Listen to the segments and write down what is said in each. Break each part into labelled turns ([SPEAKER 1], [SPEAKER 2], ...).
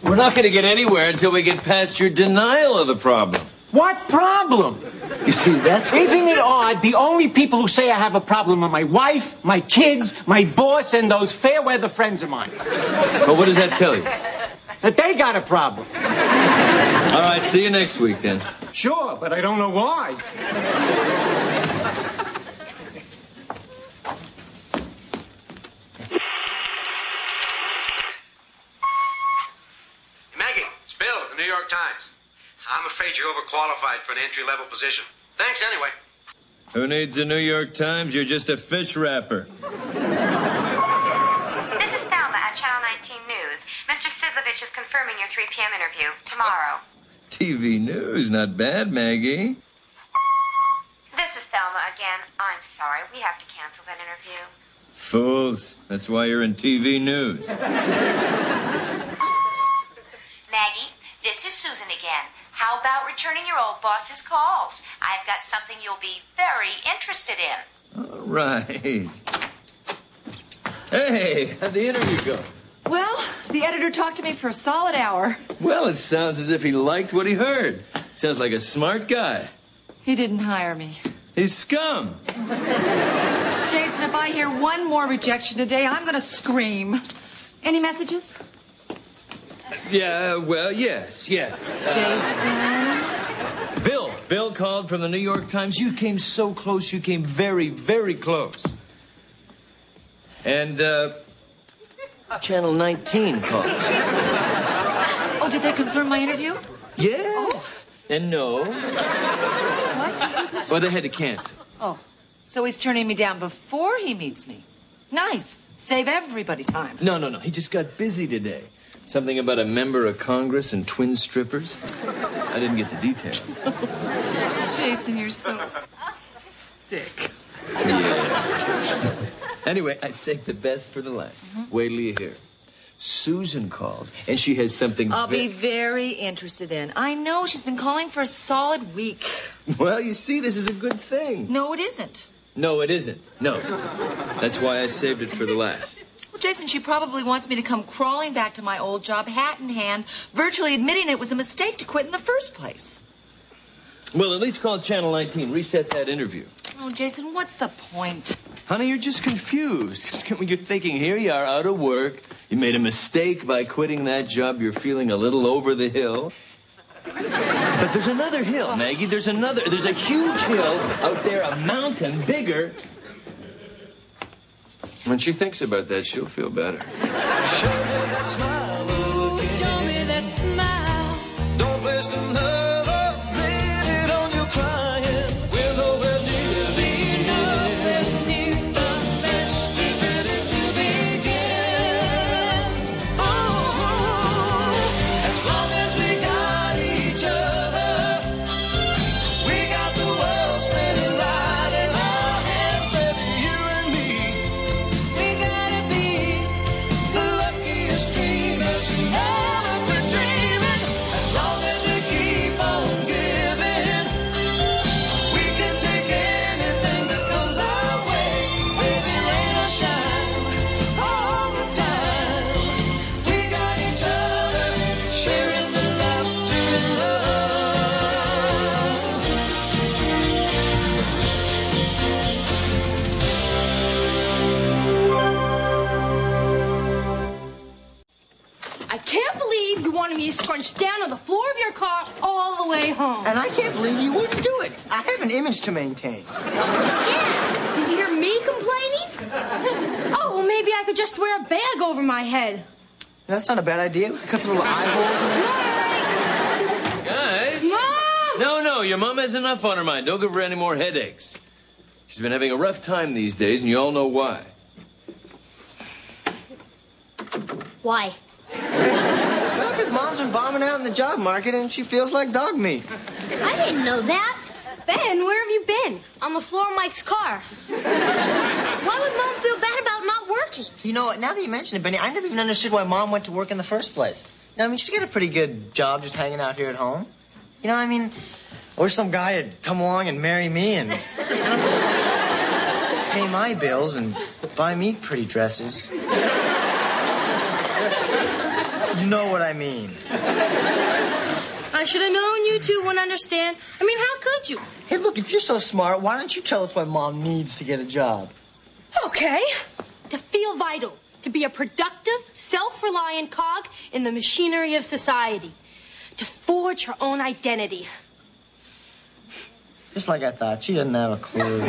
[SPEAKER 1] We're not going to get anywhere until we get past your denial of the problem.
[SPEAKER 2] What problem?
[SPEAKER 1] You see, that's...
[SPEAKER 2] Isn't it odd? The only people who say I have a problem are my wife, my kids, my boss, and those fair-weather friends of mine.
[SPEAKER 1] Well, what does that tell you?
[SPEAKER 2] That they got a problem.
[SPEAKER 1] All right, see you next week, then.
[SPEAKER 2] Sure, but I don't know why.
[SPEAKER 3] Maggie, it's Bill at the New York Times. I'm afraid you're overqualified for an entry-level position. Thanks anyway.
[SPEAKER 1] Who needs a New York Times? You're just a fish wrapper.
[SPEAKER 4] This is Thelma at Channel 19 News. Mr. Sidlovich is confirming your 3 p.m. interview tomorrow.
[SPEAKER 1] TV news, not bad, Maggie.
[SPEAKER 4] This is Thelma again. I'm sorry, we have to cancel that interview.
[SPEAKER 1] Fools. That's why you're in TV news.
[SPEAKER 4] Maggie, this is Susan again. How about returning your old boss's calls? I've got something you'll be very interested in.
[SPEAKER 1] All right. Hey, how'd the interview go?
[SPEAKER 5] Well, the editor talked to me for a solid hour.
[SPEAKER 1] Well, it sounds as if he liked what he heard. Sounds like a smart guy.
[SPEAKER 5] He didn't hire me.
[SPEAKER 1] He's scum.
[SPEAKER 5] Jason, if I hear one more rejection today, I'm going to scream. Any messages?
[SPEAKER 1] Yeah, well, yes.
[SPEAKER 5] Jason?
[SPEAKER 1] Bill called from the New York Times. You came so close. You came very, very close. And, Channel 19 called.
[SPEAKER 5] Oh, did they confirm my interview?
[SPEAKER 1] Yes. And no.
[SPEAKER 5] What?
[SPEAKER 1] Well, they had to cancel.
[SPEAKER 5] Oh, so he's turning me down before he meets me. Nice. Save everybody time.
[SPEAKER 1] No. He just got busy today. Something about a member of Congress and twin strippers. I didn't get the details.
[SPEAKER 5] Jason, you're so sick.
[SPEAKER 1] Yeah. Anyway, I saved the best for the last. Wait till you hear. Susan called, and she has something...
[SPEAKER 5] I'll be very interested in. I know she's been calling for a solid week.
[SPEAKER 1] Well, you see, this is a good thing.
[SPEAKER 5] No, it isn't.
[SPEAKER 1] No, it isn't. No. That's why I saved it for the last.
[SPEAKER 5] Well, Jason, she probably wants me to come crawling back to my old job, hat in hand, virtually admitting it was a mistake to quit in the first place.
[SPEAKER 1] Well, at least call Channel 19. Reset that interview.
[SPEAKER 5] Oh, Jason, what's the point?
[SPEAKER 1] Honey, you're just confused. You're thinking, here you are, out of work. You made a mistake by quitting that job. You're feeling a little over the hill. But there's another hill, Maggie. There's a huge hill out there, a mountain bigger. When she thinks about that, she'll feel better.
[SPEAKER 6] Show me that smile. Ooh, show me that smile. Don't waste another minute on your crying. We're nowhere near the end. The best is ready to begin. Oh, as long as we got each other, we got the world spinning right in our hands, baby, you and me. We gotta be the luckiest dreamers who never quit dreaming. As long as we keep on giving, we can take anything that comes our way. Baby, rain or shine, all the time. We got each other, sharing the laughter and love.
[SPEAKER 7] I can't believe you wanted me to scrunch down on the floor of your car all the way home.
[SPEAKER 8] And I can't believe you wouldn't do it. I have an image to maintain.
[SPEAKER 7] Yeah. Did you hear me complaining? Oh, well, maybe I could just wear a bag over my head.
[SPEAKER 8] That's not a bad idea. Cut some little eye holes in there.
[SPEAKER 1] Guys.
[SPEAKER 7] Mom!
[SPEAKER 1] No, your mom has enough on her mind. Don't give her any more headaches. She's been having a rough time these days, and you all know why.
[SPEAKER 7] Why?
[SPEAKER 8] Because Mom's been bombing out in the job market and she feels like dog meat.
[SPEAKER 7] I didn't know that. Ben, where have you been? On the floor of Mike's car. Why would Mom feel bad about not working?
[SPEAKER 8] You know, now that you mention it, Benny, I never even understood why Mom went to work in the first place. You know, I mean, she's got a pretty good job just hanging out here at home. You know, I mean, I wish some guy had come along and marry me and pay my bills and buy me pretty dresses. You know what I mean.
[SPEAKER 7] I should have known you two wouldn't understand. I mean, how could you?
[SPEAKER 8] Hey, look, if you're so smart, why don't you tell us why Mom needs to get a job?
[SPEAKER 7] Okay. To feel vital. To be a productive, self-reliant cog in the machinery of society. To forge her own identity.
[SPEAKER 8] Just like I thought. She doesn't have a clue.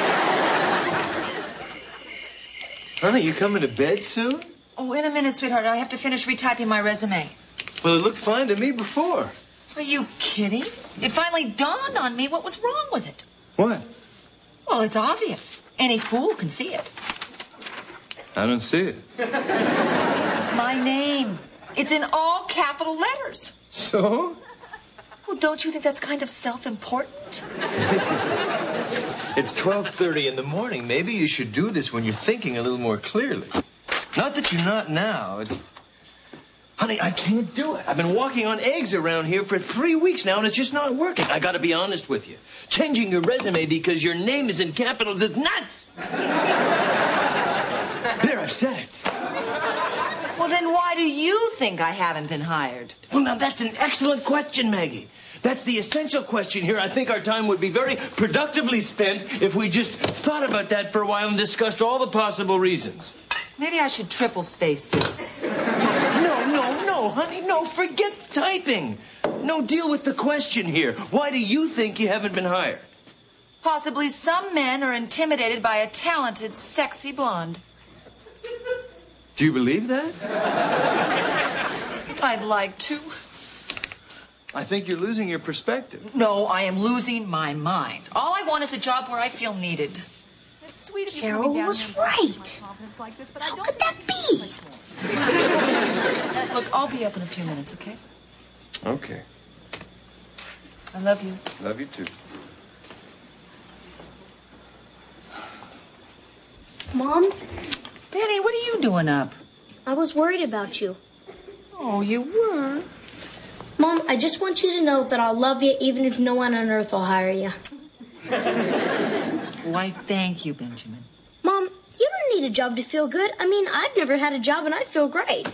[SPEAKER 1] Honey, you coming to bed soon?
[SPEAKER 5] Oh, in a minute, sweetheart. I have to finish retyping my resume.
[SPEAKER 1] Well, it looked fine to me before.
[SPEAKER 5] Are you kidding? It finally dawned on me what was wrong with it.
[SPEAKER 1] What?
[SPEAKER 5] Well, it's obvious. Any fool can see it.
[SPEAKER 1] I don't see it.
[SPEAKER 5] My name. It's in all capital letters.
[SPEAKER 1] So?
[SPEAKER 5] Well, don't you think that's kind of self-important?
[SPEAKER 1] It's 12:30 in the morning. Maybe you should do this when you're thinking a little more clearly. Not that you're not now. Honey, I can't do it. I've been walking on eggs around here for 3 weeks now, and it's just not working. I gotta be honest with you. Changing your resume because your name is in capitals is nuts. There, I've said it.
[SPEAKER 5] Well, then why do you think I haven't been hired?
[SPEAKER 1] Well, now, that's an excellent question, Maggie. That's the essential question here. I think our time would be very productively spent if we just thought about that for a while and discussed all the possible reasons.
[SPEAKER 5] Maybe I should triple space this.
[SPEAKER 1] No, honey, no. Forget the typing. No, deal with the question here. Why do you think you haven't been hired?
[SPEAKER 5] Possibly some men are intimidated by a talented, sexy blonde.
[SPEAKER 1] Do you believe that?
[SPEAKER 5] I'd like to.
[SPEAKER 1] I think you're losing your perspective.
[SPEAKER 5] No, I am losing my mind. All I want is a job where I feel needed. It's sweet of you
[SPEAKER 7] Carol
[SPEAKER 5] coming down
[SPEAKER 7] was
[SPEAKER 5] here and
[SPEAKER 7] right.
[SPEAKER 5] confidence like this, but
[SPEAKER 7] How could that be?
[SPEAKER 5] Look, I'll be up in a few minutes, okay?
[SPEAKER 1] Okay.
[SPEAKER 5] I love you.
[SPEAKER 1] Love you too.
[SPEAKER 7] Mom,
[SPEAKER 5] Benny, what are you doing up?
[SPEAKER 7] I was worried about you.
[SPEAKER 5] Oh, you were?
[SPEAKER 7] Mom, I just want you to know that I'll love you even if no one on earth will hire you.
[SPEAKER 5] Why, thank you, Benjamin.
[SPEAKER 7] Mom, you don't need a job to feel good. I mean, I've never had a job and I feel great.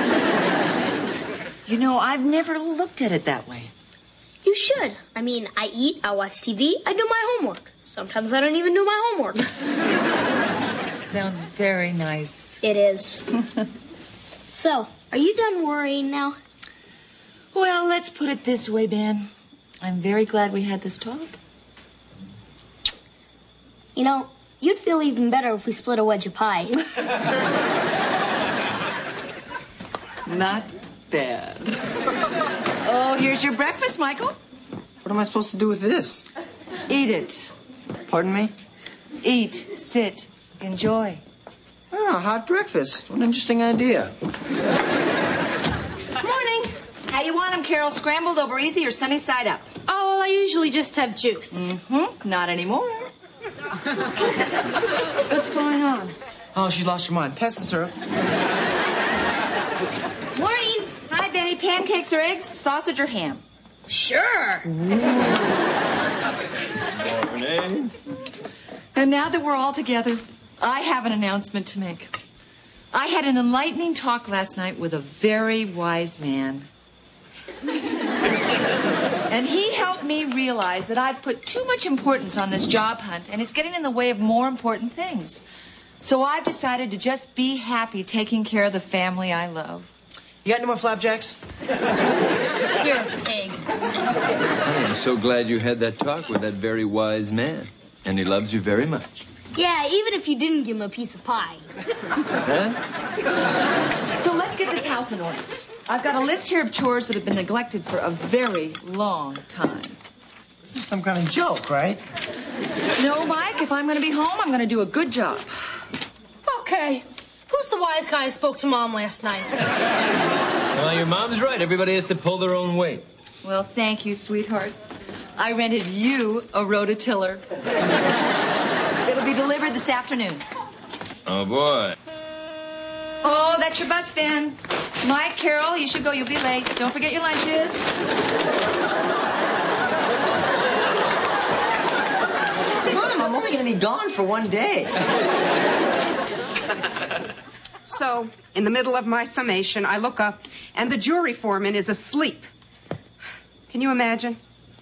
[SPEAKER 5] You know, I've never looked at it that way.
[SPEAKER 7] You should. I mean, I eat, I watch TV, I do my homework. Sometimes I don't even do my homework.
[SPEAKER 5] Sounds very nice.
[SPEAKER 7] It is. So, are you done worrying now?
[SPEAKER 5] Well, let's put it this way, Ben. I'm very glad we had this talk.
[SPEAKER 7] You know, you'd feel even better if we split a wedge of pie.
[SPEAKER 5] Not bad. Oh, here's your breakfast, Michael.
[SPEAKER 8] What am I supposed to do with this?
[SPEAKER 5] Eat it.
[SPEAKER 8] Pardon me?
[SPEAKER 5] Eat, sit, enjoy.
[SPEAKER 8] Oh, hot breakfast. What an interesting idea.
[SPEAKER 7] Morning.
[SPEAKER 5] How you want them, Carol? Scrambled over easy or sunny side up?
[SPEAKER 7] Oh, well, I usually just have juice.
[SPEAKER 5] Mm-hmm. Not anymore. What's going on?
[SPEAKER 8] Oh, she's lost her mind. Pass the syrup.
[SPEAKER 5] Morning. Hi, Betty. Pancakes or eggs, sausage or ham?
[SPEAKER 7] Sure.
[SPEAKER 1] Morning.
[SPEAKER 5] And now that we're all together, I have an announcement to make. I had an enlightening talk last night with a very wise man. And he helped me realize that I've put too much importance on this job hunt, and it's getting in the way of more important things. So I've decided to just be happy taking care of the family I love.
[SPEAKER 8] You got any more flapjacks?
[SPEAKER 7] Here, egg.
[SPEAKER 1] I'm so glad you had that talk with that very wise man. And he loves you very much.
[SPEAKER 7] Yeah, even if you didn't give him a piece of pie.
[SPEAKER 1] Huh?
[SPEAKER 5] So let's get this house in order. I've got a list here of chores that have been neglected for a very long time.
[SPEAKER 8] This is some kind of joke, right?
[SPEAKER 5] No, Mike, if I'm going to be home, I'm going to do a good job.
[SPEAKER 7] Okay. Who's the wise guy who spoke to Mom last night?
[SPEAKER 1] Well, your mom's right. Everybody has to pull their own weight.
[SPEAKER 5] Well, thank you, sweetheart. I rented you a rototiller. It'll be delivered this afternoon.
[SPEAKER 1] Oh, boy.
[SPEAKER 5] Oh, that's your bus, Ben. Mike, Carol, you should go. You'll be late. Don't forget your lunches.
[SPEAKER 8] Mom, I'm only going to be gone for one day.
[SPEAKER 9] So, in the middle of my summation, I look up, and the jury foreman is asleep. Can you imagine?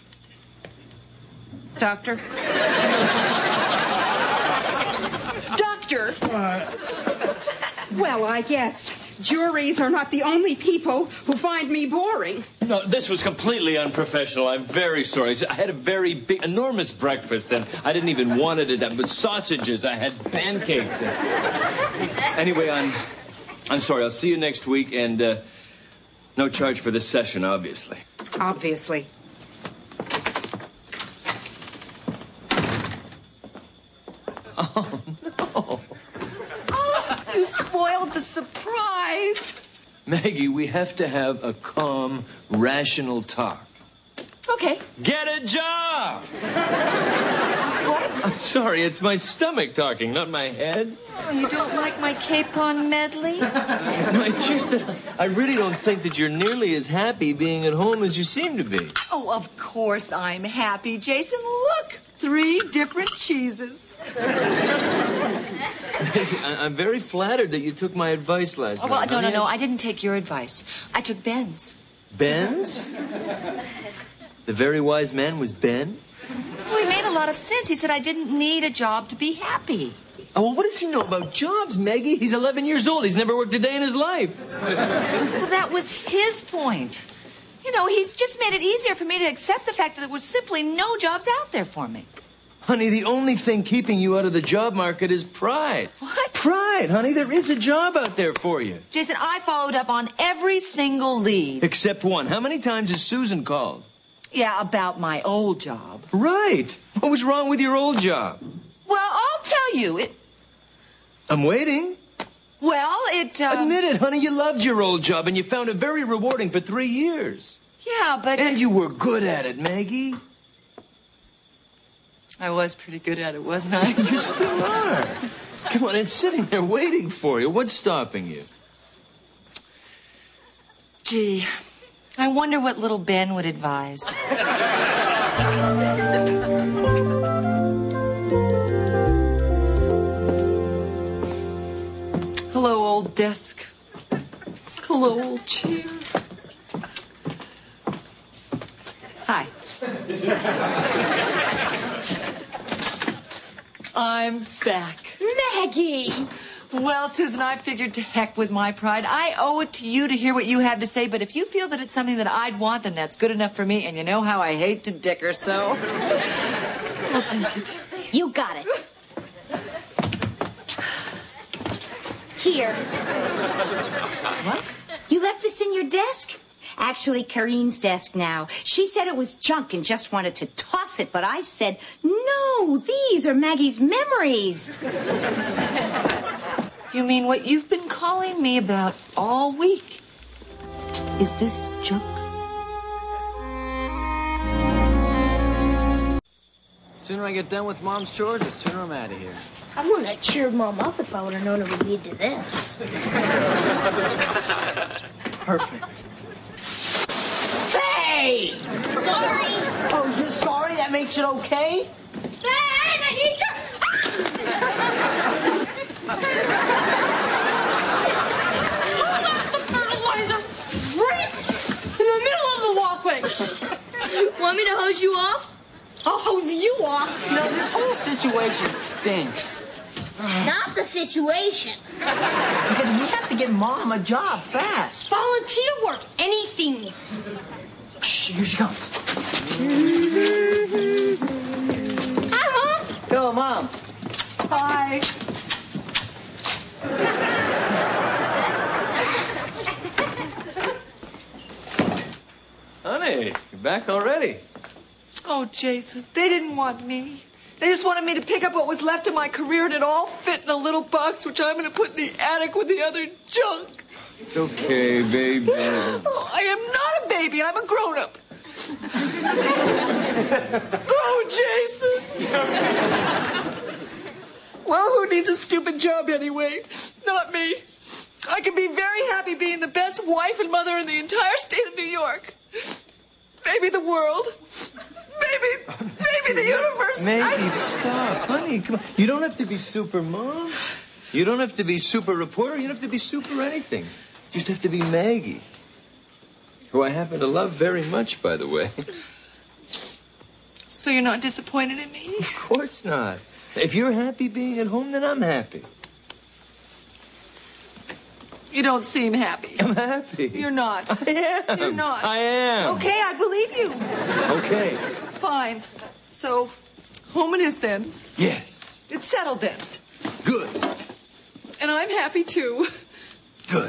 [SPEAKER 9] Doctor?
[SPEAKER 10] Doctor?
[SPEAKER 9] Well, I guess juries are not the only people who find me boring.
[SPEAKER 1] No, this was completely unprofessional. I'm very sorry. I had a very big, enormous breakfast, and I didn't even want it at but sausages. I had pancakes. Anyway, I'm sorry. I'll see you next week, and no charge for this session, obviously.
[SPEAKER 9] Obviously.
[SPEAKER 1] Oh, no.
[SPEAKER 5] You spoiled the surprise.
[SPEAKER 1] Maggie, we have to have a calm, rational talk.
[SPEAKER 5] Okay.
[SPEAKER 1] Get a job!
[SPEAKER 5] What?
[SPEAKER 1] I'm sorry, it's my stomach talking, not my head.
[SPEAKER 5] Oh, you don't like my capon medley?
[SPEAKER 1] No, it's just that I really don't think that you're nearly as happy being at home as you seem to be.
[SPEAKER 5] Oh, of course I'm happy, Jason. Look, 3 different cheeses.
[SPEAKER 1] I'm very flattered that you took my advice last night.
[SPEAKER 5] Well, no. I didn't take your advice. I took Ben's.
[SPEAKER 1] Ben's? The very wise man was Ben?
[SPEAKER 5] Well, he made a lot of sense. He said I didn't need a job to be happy.
[SPEAKER 1] Oh, well, what does he know about jobs, Maggie? He's 11 years old. He's never worked a day in his life.
[SPEAKER 5] Well, that was his point. You know, he's just made it easier for me to accept the fact that there was simply no jobs out there for me.
[SPEAKER 1] Honey, the only thing keeping you out of the job market is pride.
[SPEAKER 5] What?
[SPEAKER 1] Pride, honey. There is a job out there for you.
[SPEAKER 5] Jason, I followed up on every single lead.
[SPEAKER 1] Except one. How many times has Susan called?
[SPEAKER 5] Yeah, about my old job.
[SPEAKER 1] Right. What was wrong with your old job?
[SPEAKER 5] Well, I'll tell you.
[SPEAKER 1] I'm waiting.
[SPEAKER 5] Well, it...
[SPEAKER 1] Admit it, honey. You loved your old job, and you found it very rewarding for 3 years.
[SPEAKER 5] Yeah, but...
[SPEAKER 1] And you were good at it, Maggie.
[SPEAKER 5] I was pretty good at it, wasn't I?
[SPEAKER 1] You still are. Come on, it's sitting there waiting for you. What's stopping you?
[SPEAKER 5] Gee, I wonder what little Ben would advise. Hello, old desk. Hello, old chair. Hi. I'm back.
[SPEAKER 7] Maggie!
[SPEAKER 5] Well, Susan, I figured to heck with my pride. I owe it to you to hear what you have to say, but if you feel that it's something that I'd want, then that's good enough for me, and you know how I hate to dicker, so I'll take it.
[SPEAKER 11] You got it. Here.
[SPEAKER 5] What?
[SPEAKER 11] You left this in your desk? Actually, Kareen's desk now. She said it was junk and just wanted to toss it, but I said, no, these are Maggie's memories.
[SPEAKER 5] You mean what you've been calling me about all week? Is this junk?
[SPEAKER 8] The sooner I get done with Mom's chores, the sooner I'm out of here.
[SPEAKER 10] I wouldn't have cheered Mom up if I would have known it would lead to this.
[SPEAKER 8] Perfect.
[SPEAKER 10] Hey! Sorry!
[SPEAKER 8] Oh, you're sorry? That makes it okay?
[SPEAKER 10] Hey, I need your...
[SPEAKER 7] Who left the fertilizer right in the middle of the walkway?
[SPEAKER 10] Want me to hose you off?
[SPEAKER 7] I'll hose you off.
[SPEAKER 8] You know, this whole situation stinks.
[SPEAKER 10] Not the situation.
[SPEAKER 8] Because we have to get Mom a job fast.
[SPEAKER 7] Volunteer work, anything.
[SPEAKER 8] Shh, here she comes.
[SPEAKER 10] Hi, Mom.
[SPEAKER 8] Go, Mom.
[SPEAKER 5] Hi.
[SPEAKER 1] Honey, you're back already.
[SPEAKER 5] Oh, Jason, they didn't want me. They just wanted me to pick up what was left of my career, and it all fit in a little box, which I'm going to put in the attic with the other junk.
[SPEAKER 1] It's okay, baby.
[SPEAKER 5] Oh, I am not a baby. I'm a grown-up. Oh, Jason. Well, who needs a stupid job anyway? Not me. I can be very happy being the best wife and mother in the entire state of New York. Maybe the world. Maybe the universe.
[SPEAKER 1] Maggie, stop. Honey, come on. You don't have to be super mom. You don't have to be super reporter. You don't have to be super anything. You just have to be Maggie. Who I happen to love very much, by the way.
[SPEAKER 5] So you're not disappointed in me?
[SPEAKER 1] Of course not. If you're happy being at home, then I'm happy.
[SPEAKER 5] You don't seem happy.
[SPEAKER 1] I'm happy.
[SPEAKER 5] You're not.
[SPEAKER 1] I am.
[SPEAKER 5] You're not.
[SPEAKER 1] I am.
[SPEAKER 5] Okay, I believe you.
[SPEAKER 1] Okay.
[SPEAKER 5] Fine. So, home it is then.
[SPEAKER 1] Yes.
[SPEAKER 5] It's settled then.
[SPEAKER 1] Good.
[SPEAKER 5] And I'm happy too.
[SPEAKER 1] Good.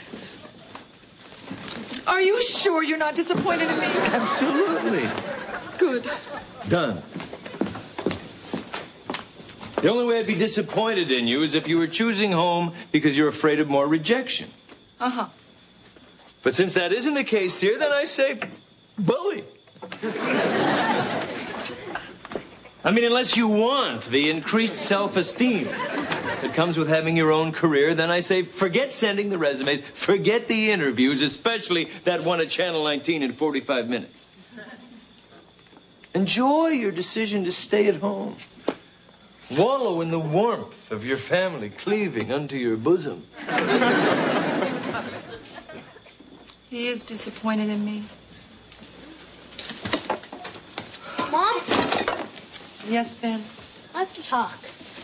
[SPEAKER 5] Are you sure you're not disappointed in me?
[SPEAKER 1] Absolutely.
[SPEAKER 5] Good.
[SPEAKER 1] Done. The only way I'd be disappointed in you is if you were choosing home because you're afraid of more rejection.
[SPEAKER 5] Uh-huh.
[SPEAKER 1] But since that isn't the case here, then I say, bully. I mean, unless you want the increased self-esteem that comes with having your own career, then I say, forget sending the resumes, forget the interviews, especially that one at Channel 19 in 45 minutes. Enjoy your decision to stay at home. Wallow in the warmth of your family cleaving unto your bosom.
[SPEAKER 5] He is disappointed in me.
[SPEAKER 10] Mom,
[SPEAKER 5] Yes, Ben?
[SPEAKER 10] I have to talk.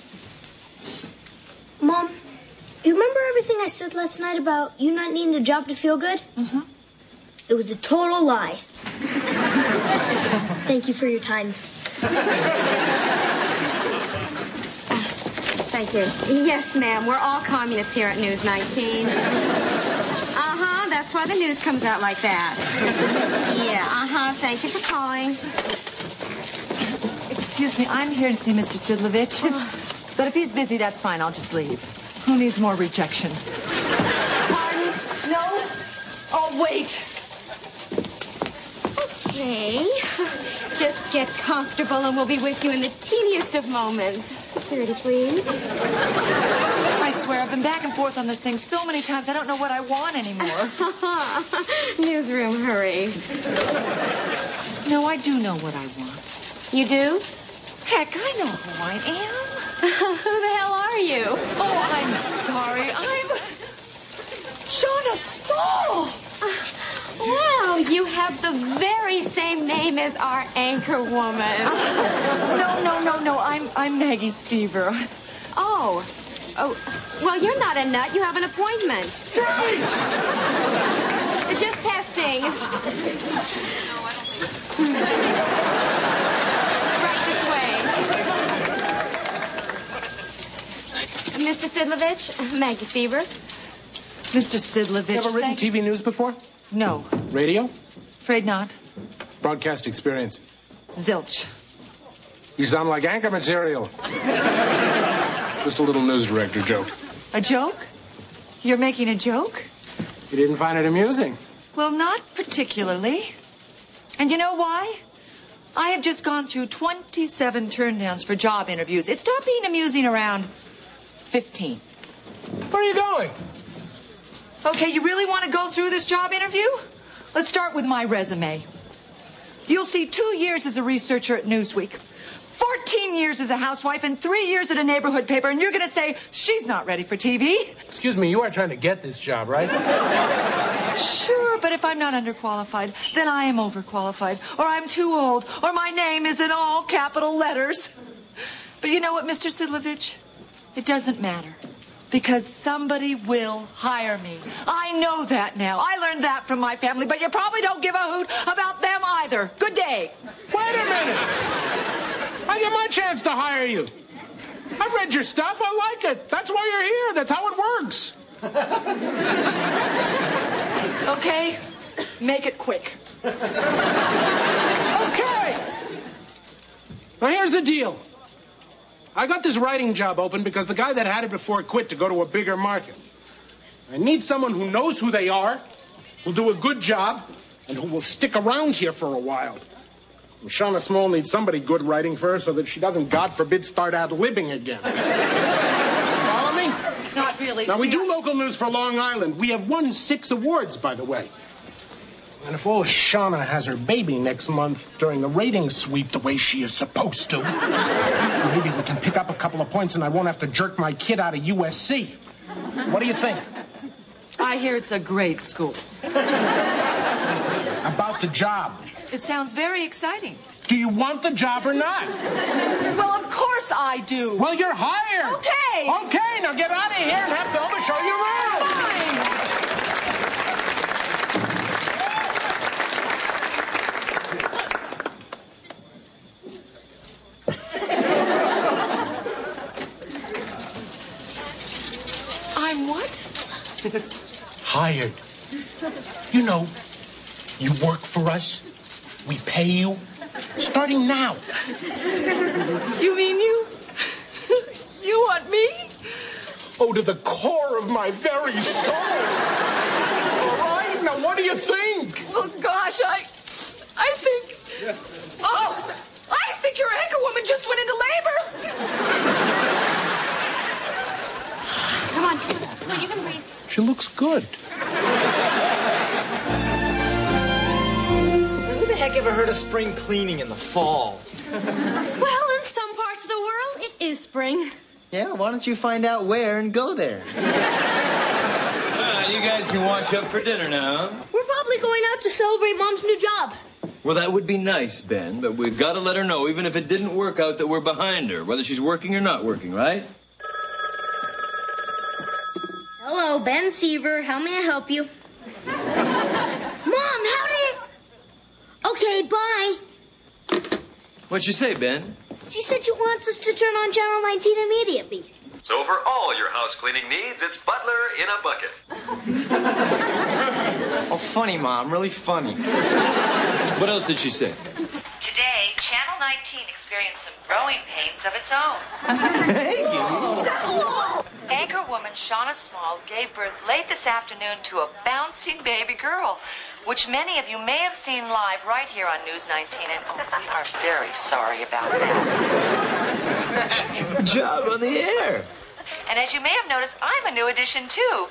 [SPEAKER 10] Mom, you remember everything I said last night about you not needing a job to feel good?
[SPEAKER 5] Mm-hmm.
[SPEAKER 10] It was a total lie. Thank you for your time.
[SPEAKER 12] Thank you. Yes, ma'am. We're all communists here at News 19. Uh-huh. That's why the news comes out like that. Yeah, uh-huh. Thank you for calling.
[SPEAKER 5] Excuse me, I'm here to see Mr. Sidlovich. But if he's busy, that's fine. I'll just leave. Who needs more rejection? Pardon? No? Oh, wait.
[SPEAKER 12] Okay. Just get comfortable and we'll be with you in the teeniest of moments. Security, please.
[SPEAKER 5] I swear, I've been back and forth on this thing so many times, I don't know what I want anymore.
[SPEAKER 12] Newsroom, hurry.
[SPEAKER 5] No, I do know what I want.
[SPEAKER 12] You do?
[SPEAKER 5] Heck, I know who I am.
[SPEAKER 12] Who the hell are you?
[SPEAKER 5] Oh, I'm sorry. I'm Shauna Spall.
[SPEAKER 12] Wow, you have the very same name as our anchor woman.
[SPEAKER 5] No. I'm Maggie Seaver.
[SPEAKER 12] Oh, well, you're not a nut. You have an appointment.
[SPEAKER 1] Freeze!
[SPEAKER 12] Just testing. Right this way. Mr. Sidlovich, Maggie Seaver.
[SPEAKER 5] Mr. Sidlovich.
[SPEAKER 2] You ever written TV news before?
[SPEAKER 5] No.
[SPEAKER 2] Radio?
[SPEAKER 5] Afraid not.
[SPEAKER 2] Broadcast experience?
[SPEAKER 5] Zilch.
[SPEAKER 2] You sound like anchor material. Just a little news director joke.
[SPEAKER 5] A joke? You're making a joke?
[SPEAKER 2] You didn't find it amusing?
[SPEAKER 5] Well, not particularly. And you know why? I have just gone through 27 turndowns for job interviews. It stopped being amusing around 15.
[SPEAKER 2] Where are you going?
[SPEAKER 5] Okay, you really want to go through this job interview? Let's start with my resume. You'll see 2 years as a researcher at Newsweek, 14 years as a housewife, and 3 years at a neighborhood paper, and you're going to say, she's not ready for TV.
[SPEAKER 2] Excuse me, you are trying to get this job, right?
[SPEAKER 5] Sure, but if I'm not underqualified, then I am overqualified, or I'm too old, or my name is in all capital letters. But you know what, Mr. Sidlovich? It doesn't matter. Because somebody will hire me. I know that now. I learned that from my family, but you probably don't give a hoot about them either. Good day.
[SPEAKER 2] Wait a minute. I get my chance to hire you. I've read your stuff. I like it. That's why you're here. That's how it works.
[SPEAKER 5] Okay? Make it quick.
[SPEAKER 2] Okay. Now, here's the deal. I got this writing job open because the guy that had it before quit to go to a bigger market. I need someone who knows who they are, who'll do a good job, and who will stick around here for a while. And Shauna Small needs somebody good writing for her so that she doesn't, God forbid, start ad-libbing again. Follow me?
[SPEAKER 5] Not really.
[SPEAKER 2] Now, we do local news for Long Island. We have won 6 awards, by the way. And if old Shauna has her baby next month during the ratings sweep the way she is supposed to, maybe we can pick up a couple of points and I won't have to jerk my kid out of USC. What do you think?
[SPEAKER 5] I hear it's a great school.
[SPEAKER 2] About the job.
[SPEAKER 5] It sounds very exciting.
[SPEAKER 2] Do you want the job or not?
[SPEAKER 5] Well, of course I do.
[SPEAKER 2] Well, you're hired.
[SPEAKER 5] Okay.
[SPEAKER 2] Okay, now get out of here and have Thelma show you around.
[SPEAKER 5] I'm what?
[SPEAKER 2] Hired. You know, you work for us. We pay you. Starting now.
[SPEAKER 5] You mean you? You want me?
[SPEAKER 2] Oh, to the core of my very soul. All right, now what do you think?
[SPEAKER 5] Oh, gosh, I think... Oh, I think your anchor woman just went into labor.
[SPEAKER 12] Come on, you can breathe.
[SPEAKER 2] She looks good.
[SPEAKER 8] Who the heck ever heard of spring cleaning in the fall?
[SPEAKER 7] Well, in some parts of the world, it is spring.
[SPEAKER 8] Yeah, why don't you find out where and go there?
[SPEAKER 1] You guys can wash up for dinner now.
[SPEAKER 10] We're probably going out to celebrate Mom's new job.
[SPEAKER 1] Well, that would be nice, Ben, but we've got to let her know, even if it didn't work out, that we're behind her, whether she's working or not working, right?
[SPEAKER 10] Hello, Ben Seaver. How may I help you? Mom, howdy. Okay, bye.
[SPEAKER 1] What'd she say, Ben?
[SPEAKER 10] She said she wants us to turn on Channel 19 immediately.
[SPEAKER 3] So for all your house cleaning needs, it's Butler in a bucket.
[SPEAKER 8] Oh, funny, Mom. Really funny.
[SPEAKER 1] What else did she say?
[SPEAKER 4] Today, Channel 19 experienced some growing pains of its own. Anchorwoman Shauna Small gave birth late this afternoon to a bouncing baby girl, which many of you may have seen live right here on News 19, and we are very sorry about that.
[SPEAKER 1] Good job on the air.
[SPEAKER 4] And as you may have noticed, I'm a new addition, too.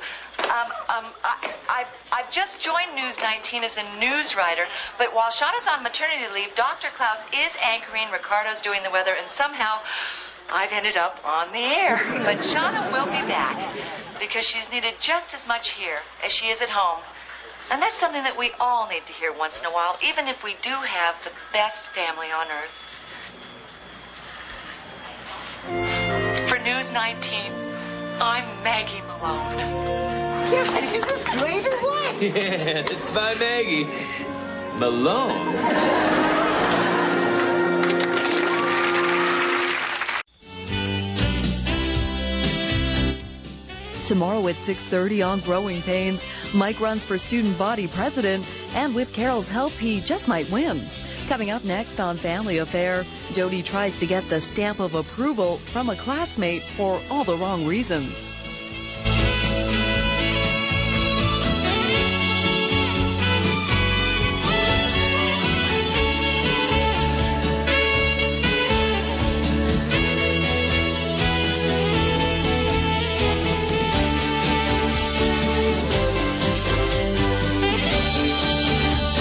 [SPEAKER 4] I've just joined News 19 as a news writer, but while Shauna's on maternity leave, Dr. Klaus is anchoring, Ricardo's doing the weather, and somehow I've ended up on the air. But Shauna will be back because she's needed just as much here as she is at home. And that's something that we all need to hear once in a while, even if we do have the best family on earth. For News 19, I'm Maggie Malone.
[SPEAKER 8] God, is this great or what?
[SPEAKER 1] Yeah, it's by Maggie Malone.
[SPEAKER 13] Tomorrow at 6:30 on Growing Pains, Mike runs for student body president, and with Carol's help, he just might win. Coming up next on Family Affair, Jody tries to get the stamp of approval from a classmate for all the wrong reasons.